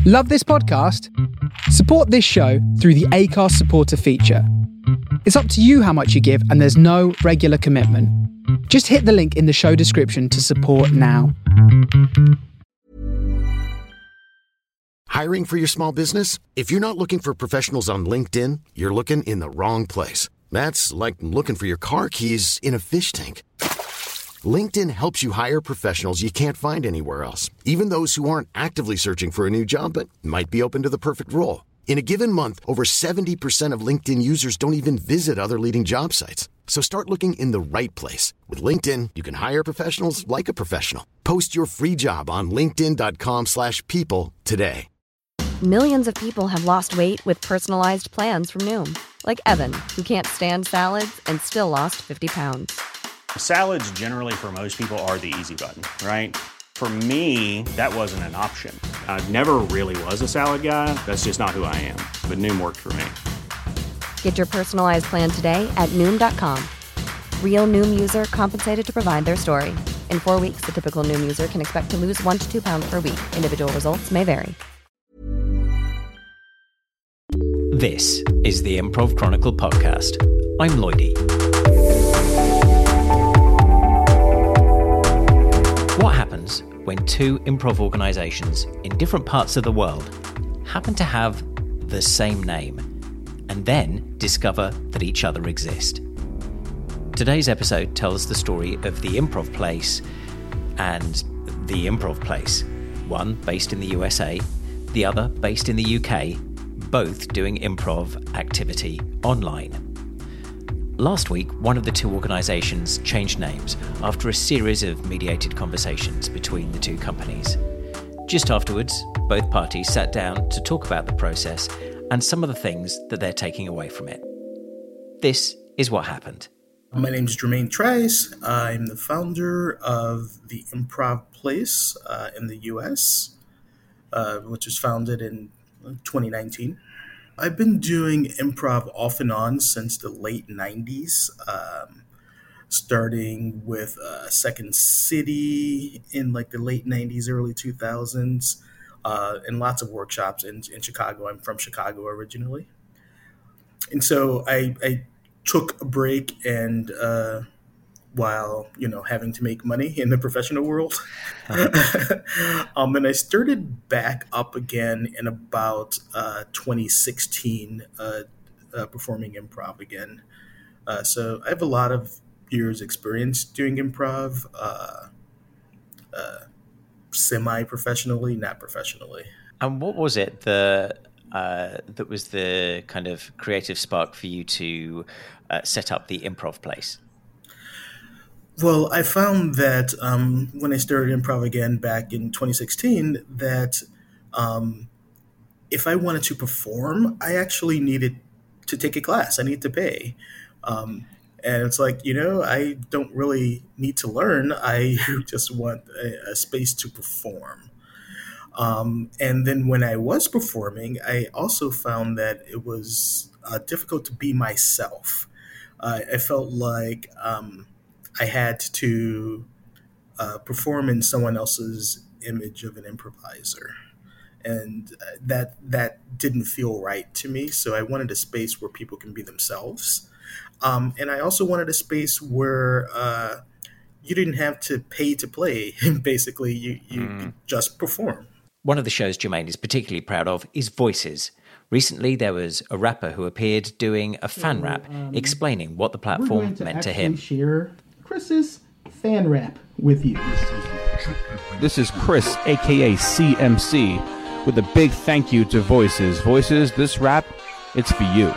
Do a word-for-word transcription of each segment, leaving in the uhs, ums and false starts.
Love this podcast? Support this show through the Acast supporter feature. It's up to you how much you give, and there's no regular commitment. Just hit the link in the show description to support now. Hiring for your small business? If you're not looking for professionals on LinkedIn, you're looking in the wrong place. That's like looking for your car keys in a fish tank. LinkedIn helps you hire professionals you can't find anywhere else, even those who aren't actively searching for a new job but might be open to the perfect role. In a given month, over seventy percent of LinkedIn users don't even visit other leading job sites. So start looking in the right place. With LinkedIn, you can hire professionals like a professional. Post your free job on linkedin.com slash people today. Millions of people have lost weight with personalized plans from Noom. Like Evan, who can't stand salads and still lost fifty pounds. Salads generally for most people are the easy button, right? For me, that wasn't an option. I never really was a salad guy. That's just not who I am. But Noom worked for me. Get your personalized plan today at Noom dot com. Real Noom user compensated to provide their story. In four weeks, the typical Noom user can expect to lose one to two pounds per week. Individual results may vary. This is the Improv Chronicle podcast. I'm Lloydie. What happens when two improv organisations in different parts of the world happen to have the same name and then discover that each other exist? Today's episode tells the story of the Improv Place and the Improv Place, one based in the U S A, the other based in the U K, both doing improv activity online. Last week, one of the two organisations changed names after a series of mediated conversations between the two companies. Just afterwards, both parties sat down to talk about the process and some of the things that they're taking away from it. This is what happened. My name is Jermaine Trice. I'm the founder of the Improv Place uh, in the U S, uh, which was founded in twenty nineteen. I've been doing improv off and on since the late nineties, um, starting with uh, Second City in like the late nineties, early two thousands, uh, and lots of workshops in, in Chicago. I'm from Chicago originally. And so I, I took a break and uh, while, you know, having to make money in the professional world. um, and I started back up again in about uh, twenty sixteen, uh, uh, performing improv again. Uh, so I have a lot of years experience doing improv, uh, uh, semi-professionally, not professionally. And what was it the, uh, that was the kind of creative spark for you to uh, set up the Improv Place? Well, I found that um, when I started improv again back in twenty sixteen, that um, if I wanted to perform, I actually needed to take a class. I need to pay. Um, and it's like, you know, I don't really need to learn. I just want a, a space to perform. Um, and then when I was performing, I also found that it was uh, difficult to be myself. Uh, I felt like um, I had to uh, perform in someone else's image of an improviser. And that that didn't feel right to me. So I wanted a space where people can be themselves. Um, and I also wanted a space where uh, you didn't have to pay to play. Basically, you, you mm. just perform. One of the shows Jermaine is particularly proud of is Voices. Recently, there was a rapper who appeared doing a fan so, rap, um, explaining what the platform to meant to him. Share Chris's fan rap with you. This is Chris, aka C M C, with a big thank you to Voices. Voices, this rap, it's for you.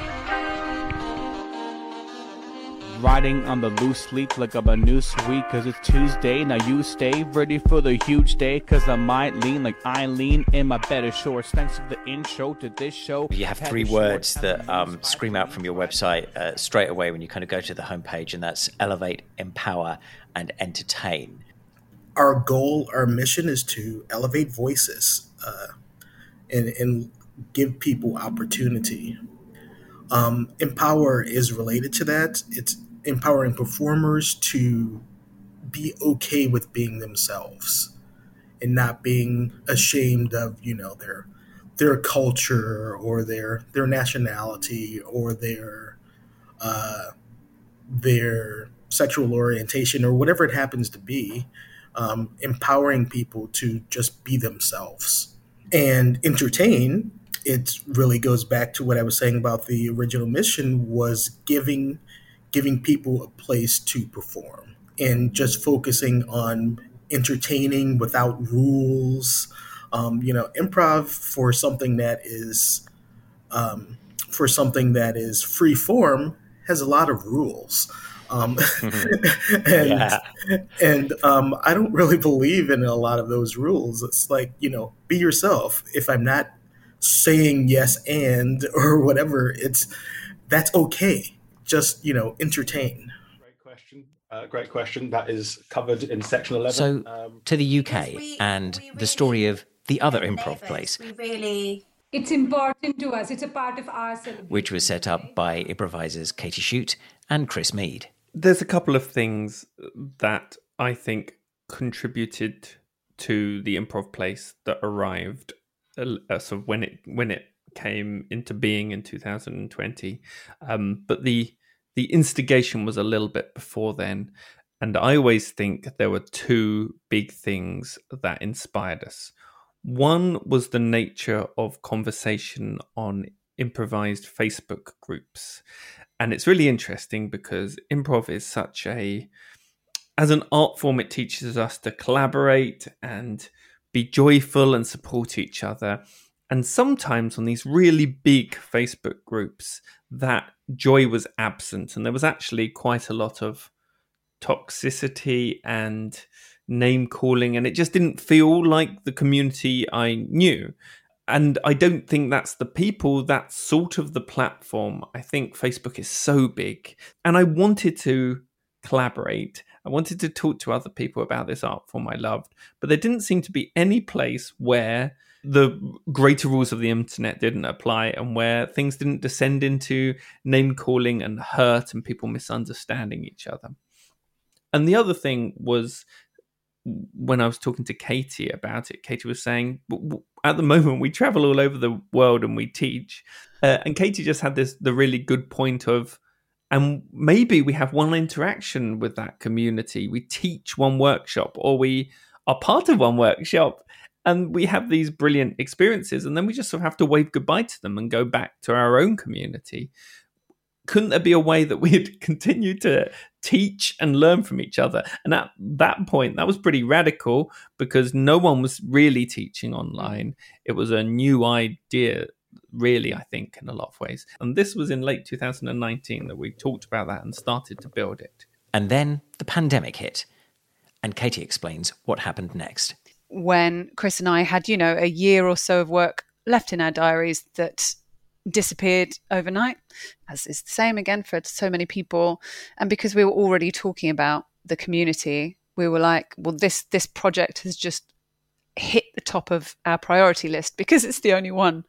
Riding on the loose sleep like I'm a new sweet, cause it's Tuesday. Now you stay ready for the huge day, cause I might lean like I lean in my better shorts. Thanks for the intro to this show. You have three words that um, scream out from your website uh, straight away when you kind of go to the homepage, and that's elevate, empower, and entertain. Our goal, our mission is to elevate voices uh, and, and give people opportunity. Um, empower is related to that. It's empowering performers to be okay with being themselves and not being ashamed of, you know, their their culture or their their nationality or their uh, their sexual orientation or whatever it happens to be, um, empowering people to just be themselves and entertain. It really goes back to what I was saying about the original mission, was giving giving people a place to perform and just focusing on entertaining without rules. Um, you know, improv for something that is um, for something that is free form has a lot of rules. Um, and Yeah. and um, I don't really believe in a lot of those rules. It's like, you know, be yourself. If I'm not saying yes and or whatever, it's that's okay. Just, you know, entertain. Great question. Uh, great question. That is covered in section eleven. So, um, to the U K we- and we the story really- of the other As improv neighbours, place, We really It's important to us. It's a part of our celebration. which was set up by improvisers Katie Shute and Chris Mead. There's a couple of things that I think contributed to the improv place that arrived uh, sort of when it when it came into being in two thousand twenty, um, but the the instigation was a little bit before then, and I always think there were two big things that inspired us. One was the nature of conversation on improvised Facebook groups. And it's really interesting because improv is such a, as an art form, it teaches us to collaborate and be joyful and support each other. And sometimes on these really big Facebook groups, that joy was absent. And there was actually quite a lot of toxicity and name calling, and it just didn't feel like the community I knew. And I don't think that's the people, that's sort of the platform. I think Facebook is so big. And I wanted to collaborate. I wanted to talk to other people about this art form I loved. But there didn't seem to be any place where the greater rules of the internet didn't apply and where things didn't descend into name calling and hurt and people misunderstanding each other. And the other thing was, when I was talking to Katie about it, Katie was saying, at the moment, we travel all over the world and we teach. Uh, and Katie just had this the really good point of, and maybe we have one interaction with that community. We teach one workshop or we are part of one workshop and we have these brilliant experiences. And then we just sort of have to wave goodbye to them and go back to our own community. Couldn't there be a way that we'd continue to teach and learn from each other? And at that point, that was pretty radical because no one was really teaching online. It was a new idea, really, I think, in a lot of ways. And this was in late two thousand nineteen that we talked about that and started to build it. And then the pandemic hit. And Katie explains what happened next. When Chris and I had, you know, a year or so of work left in our diaries that disappeared overnight, as is the same again for so many people. And because we were already talking about the community, we were like, well, this this project has just hit the top of our priority list because it's the only one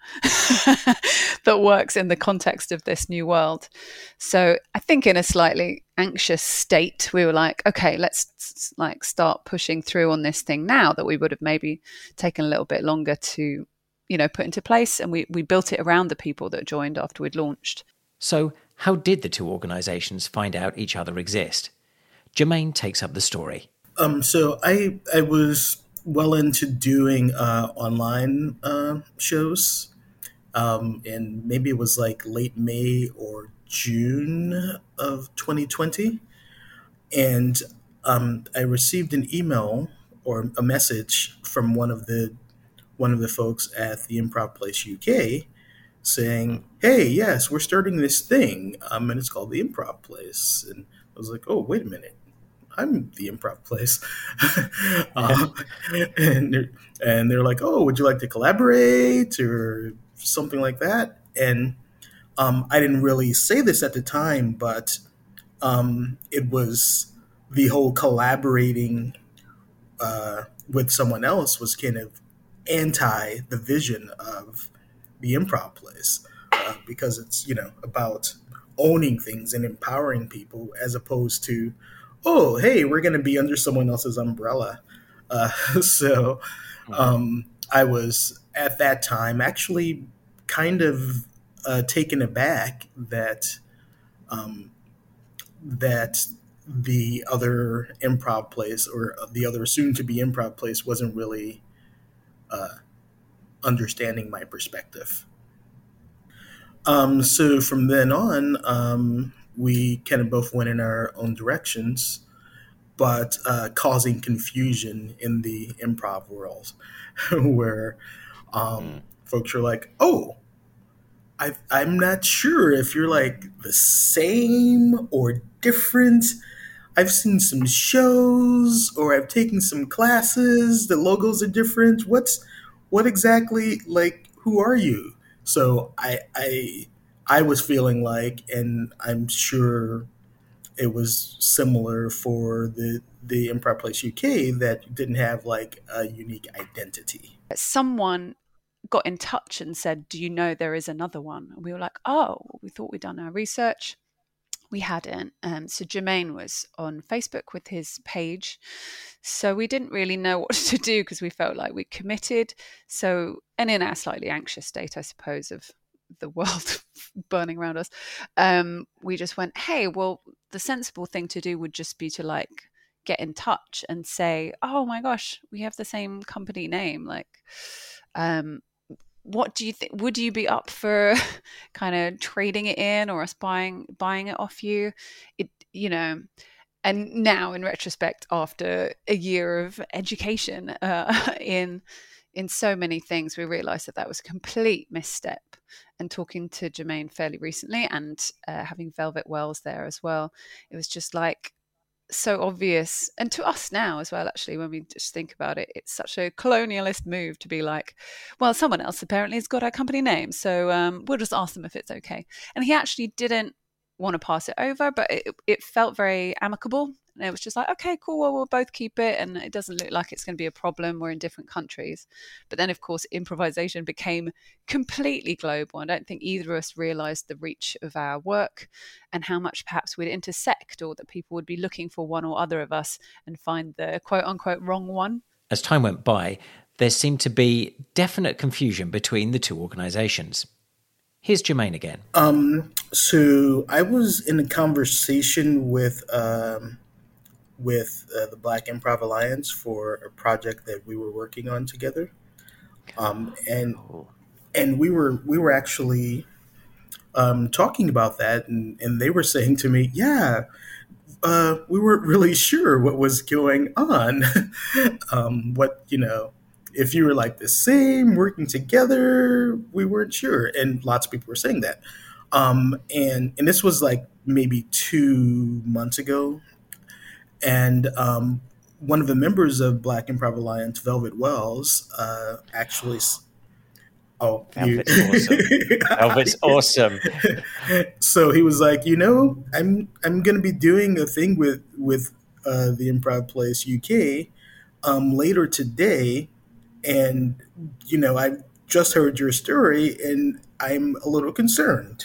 that works in the context of this new world. So I think in a slightly anxious state, we were like, okay, let's like start pushing through on this thing now that we would have maybe taken a little bit longer to, you know, put into place. And we, we built it around the people that joined after we'd launched. So how did the two organisations find out each other exist? Jermaine takes up the story. Um, so I I was well into doing uh, online uh, shows, um, and maybe it was like late May or June of twenty twenty, and um, I received an email or a message from one of the one of the folks at the Improv Place U K saying, hey, yes, we're starting this thing, um, and it's called the Improv Place. And I was like, oh, wait a minute, I'm the Improv Place. um, and, they're, and they're like, oh, would you like to collaborate or something like that? And um, I didn't really say this at the time, but um, it was the whole collaborating uh, with someone else was kind of anti the vision of the Improv Place, uh, because it's, you know, about owning things and empowering people as opposed to, oh, hey, we're going to be under someone else's umbrella. Uh, so um, I was at that time actually kind of uh, taken aback that um, that the other improv place or the other soon-to-be improv place wasn't really uh, understanding my perspective. Um, so from then on, um, we kind of both went in our own directions, but uh, causing confusion in the improv world, where um, mm. folks are like, "Oh, I, I'm not sure if you're like the same or different. I've seen some shows or I've taken some classes. The logos are different. What's what exactly? Like, who are you?" So I I I was feeling like, and I'm sure it was similar for the the Improv Place U K, that didn't have like a unique identity. Someone got in touch and said, "Do you know there is another one?" And we were like, "Oh, we thought we'd done our research." We hadn't. Um, so Jermaine was on Facebook with his page. So we didn't really know what to do because we felt like we committed. So, and in our slightly anxious state, I suppose, of the world burning around us, um, we just went, hey, well, the sensible thing to do would just be to like get in touch and say, oh my gosh, we have the same company name. Like, um, what do you think? Would you be up for kind of trading it in or us buying buying it off you? It, you know, and now in retrospect, after a year of education uh, in in so many things, we realised that that was a complete misstep. And talking to Jermaine fairly recently, and uh, having Velvet Wells there as well, it was just like so obvious, and to us now as well, actually, when we just think about it, it's such a colonialist move to be like, well, someone else apparently has got our company name, so um, we'll just ask them if it's okay. And he actually didn't want to pass it over, but it, it felt very amicable. And it was just like, okay, cool, well, we'll both keep it, and it doesn't look like it's going to be a problem. We're in different countries. But then, of course, improvisation became completely global. I don't think either of us realised the reach of our work and how much perhaps we'd intersect, or that people would be looking for one or other of us and find the quote-unquote wrong one. As time went by, there seemed to be definite confusion between the two organisations. Here's Jermaine again. Um, so I was in a conversation with... Um, with uh, the Black Improv Alliance for a project that we were working on together. Um, and and we were we were actually um, talking about that, and, and they were saying to me, yeah, uh, we weren't really sure what was going on. um, what, you know, if you were like the same, working together, we weren't sure. And lots of people were saying that. Um, and, and this was like maybe two months ago. And um, one of the members of Black Improv Alliance, Velvet Wells, uh, actually... Oh, Velvet's you... awesome. Velvet's awesome. So he was like, you know, I'm I'm going to be doing a thing with, with uh, the Improv Place U K um, later today. And, you know, I just heard your story, and I'm a little concerned.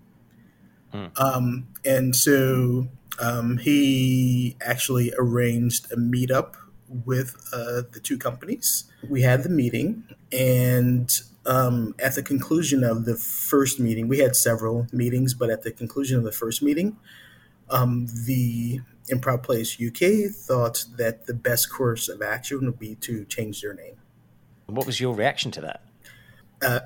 Hmm. Um, and so... Um, he actually arranged a meetup with uh, the two companies. We had the meeting, and um, at the conclusion of the first meeting, we had several meetings, but at the conclusion of the first meeting, um, the Improv Place U K thought that the best course of action would be to change their name. What was your reaction to that? Uh,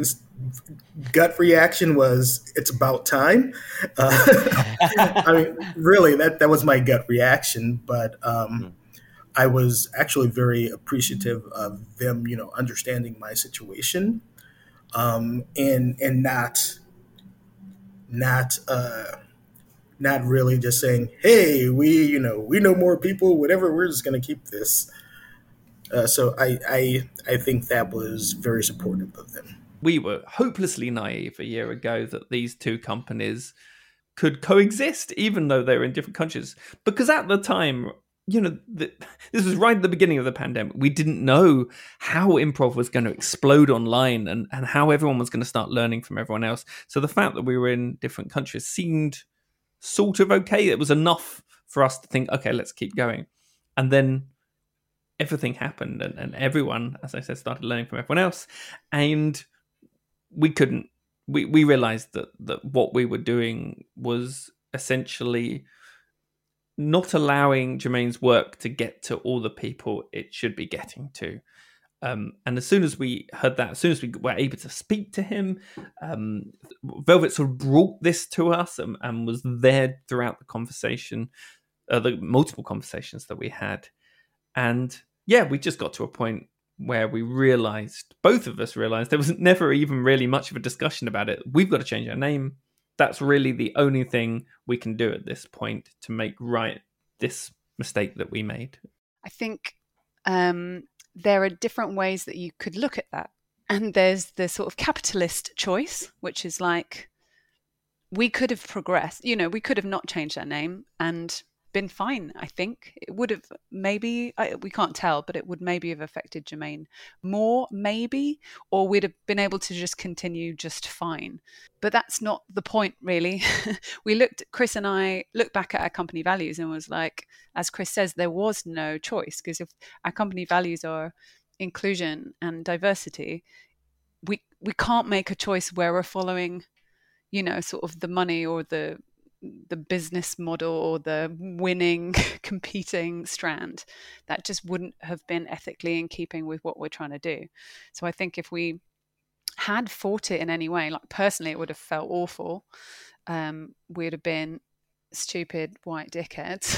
gut reaction was, it's about time. Uh, I mean, really, that, that was my gut reaction. But um, mm-hmm. I was actually very appreciative of them, you know, understanding my situation, um, and and not not uh, not really just saying, hey, we you know we know more people, whatever. We're just going to keep this. Uh, so I, I I think that was very supportive of them. We were hopelessly naive a year ago that these two companies could coexist, even though they were in different countries. Because at the time, you know, the, this was right at the beginning of the pandemic. We didn't know how improv was going to explode online, and, and how everyone was going to start learning from everyone else. So the fact that we were in different countries seemed sort of okay. It was enough for us to think, okay, let's keep going. And then everything happened, and, and everyone, as I said, started learning from everyone else, and we couldn't. We we realized that that what we were doing was essentially not allowing Jermaine's work to get to all the people it should be getting to. Um, and as soon as we heard that, as soon as we were able to speak to him, um, Velvet sort of brought this to us and, and was there throughout the conversation, uh, the multiple conversations that we had. And yeah, we just got to a point where we realized, both of us realized, there was never even really much of a discussion about it. We've got to change our name. That's really the only thing we can do at this point to make right this mistake that we made. I think um, there are different ways that you could look at that. And there's the sort of capitalist choice, which is like, we could have progressed, you know, we could have not changed our name and been fine, I think. It would have maybe, I, we can't tell, but it would maybe have affected Jermaine more, maybe, or we'd have been able to just continue just fine. But that's not the point, really. We looked, Chris and I looked back at our company values and was like, as Chris says, there was no choice, because if our company values are inclusion and diversity, we we can't make a choice where we're following, you know, sort of the money or the the business model or the winning competing strand. That just wouldn't have been ethically in keeping with what we're trying to do. So I think if we had fought it in any way, like personally it would have felt awful, um we'd have been stupid white dickheads.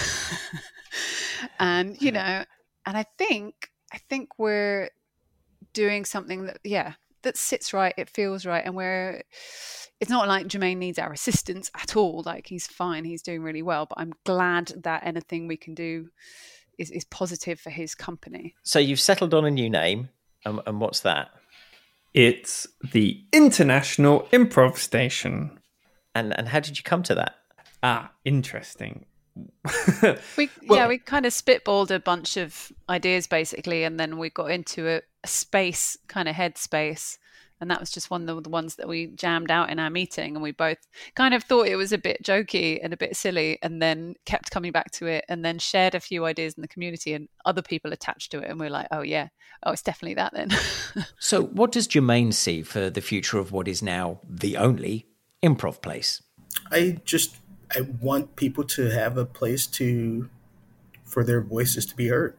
And you know, and I think I think we're doing something that yeah that sits right, it feels right, and we're it's not like Jermaine needs our assistance at all. Like, he's fine, he's doing really well, but I'm glad that anything we can do is, is positive for his company. So you've settled on a new name, and, and what's that? It's the International Improv Station. And and how did you come to that? Ah, interesting. we well, yeah, we kind of spitballed a bunch of ideas basically, and then we got into a, a space kind of headspace. And that was just one of the ones that we jammed out in our meeting. And we both kind of thought it was a bit jokey and a bit silly, and then kept coming back to it, and then shared a few ideas in the community, and other people attached to it. And we're like, oh, yeah, oh, it's definitely that then. So what does Jermaine see for the future of what is now the only improv place? I just, I want people to have a place to, for their voices to be heard.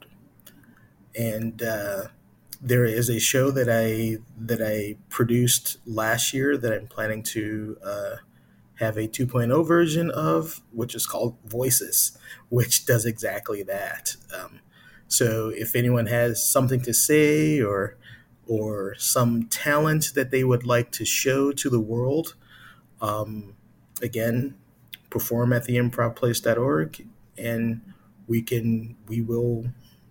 And, uh, there is a show that I that I produced last year that I'm planning to uh, have a two point oh version of, which is called Voices, which does exactly that. Um, so if anyone has something to say or or some talent that they would like to show to the world, um, again, perform at the improv place dot org, and we can we will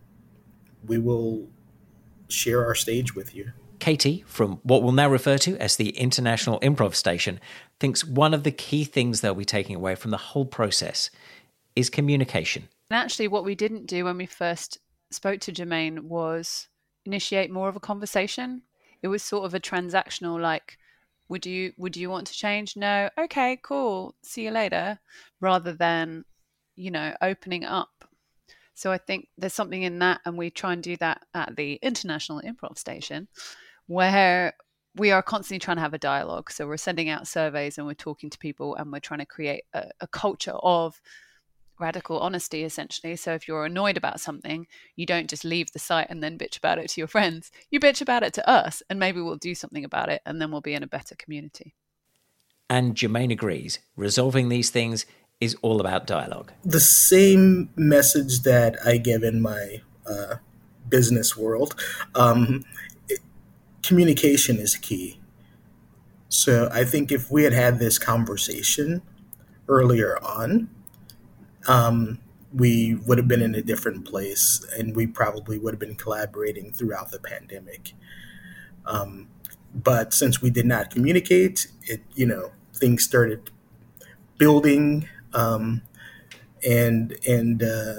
we will. share our stage with you. Katie, from what we'll now refer to as the International Improv Station, thinks one of the key things they'll be taking away from the whole process is communication. And actually what we didn't do when we first spoke to Jermaine was initiate more of a conversation. It was sort of a transactional, like, would you would you want to change? No. Okay, cool. See you later. Rather than, you know, opening up. So I think there's something in that, and we try and do that at the International Improv Station, where we are constantly trying to have a dialogue. So we're sending out surveys and we're talking to people, and we're trying to create a, a culture of radical honesty, essentially. So if you're annoyed about something, you don't just leave the site and then bitch about it to your friends. You bitch about it to us, and maybe we'll do something about it, and then we'll be in a better community. And Jermaine agrees. Resolving these things is all about dialogue. The same message that I give in my uh, business world, um, it, communication is key. So I think if we had had this conversation earlier on, um, we would have been in a different place, and we probably would have been collaborating throughout the pandemic. Um, but since we did not communicate, it, you know, things started building. Um, and, and, uh,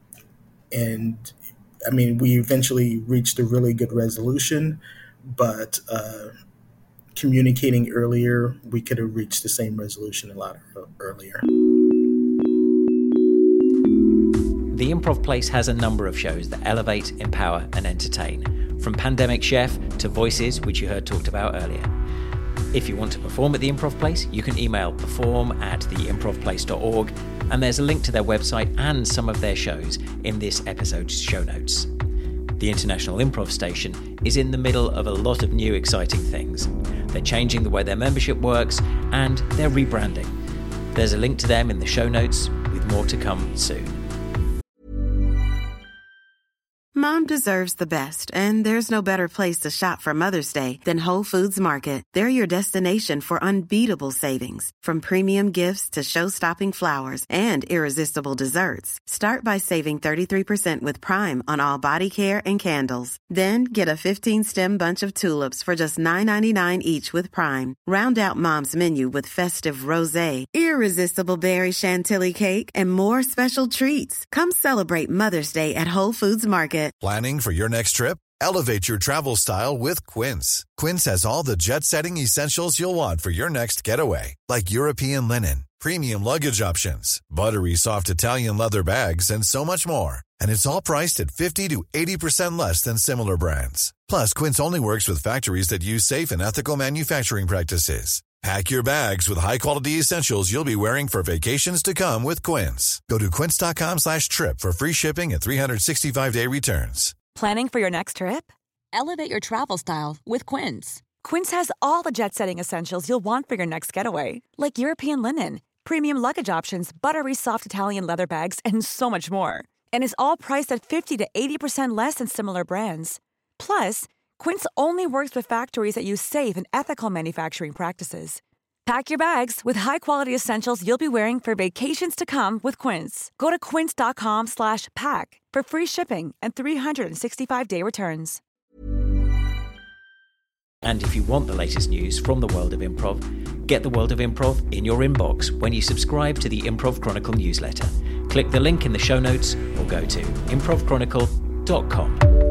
and I mean, we eventually reached a really good resolution, but, uh, communicating earlier, we could have reached the same resolution a lot earlier. The Improv Place has a number of shows that elevate, empower, and entertain, from Pandemic Chef to Voices, which you heard talked about earlier. If you want to perform at the Improv Place, you can email perform at the improv place dot org, and there's a link to their website and some of their shows in this episode's show notes. The International Improv Station is in the middle of a lot of new exciting things. They're changing the way their membership works, and they're rebranding. There's a link to them in the show notes, with more to come soon. Mom deserves the best, and there's no better place to shop for Mother's Day than Whole Foods Market. They're your destination for unbeatable savings, from premium gifts to show-stopping flowers and irresistible desserts. Start by saving thirty-three percent with Prime on all body care and candles. Then get a fifteen-stem bunch of tulips for just nine ninety-nine each with Prime. Round out Mom's menu with festive rosé, irresistible berry chantilly cake, and more special treats. Come celebrate Mother's Day at Whole Foods Market. Planning for your next trip? Elevate your travel style with Quince. Quince has all the jet-setting essentials you'll want for your next getaway, like European linen, premium luggage options, buttery soft Italian leather bags, and so much more. And it's all priced at fifty to eighty percent less than similar brands. Plus, Quince only works with factories that use safe and ethical manufacturing practices. Pack your bags with high-quality essentials you'll be wearing for vacations to come with Quince. Go to quince.com slash trip for free shipping and three sixty-five day returns. Planning for your next trip? Elevate your travel style with Quince. Quince has all the jet-setting essentials you'll want for your next getaway, like European linen, premium luggage options, buttery soft Italian leather bags, and so much more. And is all priced at fifty to eighty percent less than similar brands. Plus, Quince only works with factories that use safe and ethical manufacturing practices. Pack your bags with high-quality essentials you'll be wearing for vacations to come with Quince. Go to quince.com slash pack for free shipping and three sixty-five day returns. And if you want the latest news from the world of improv, get the world of improv in your inbox when you subscribe to the Improv Chronicle newsletter. Click the link in the show notes or go to improv chronicle dot com.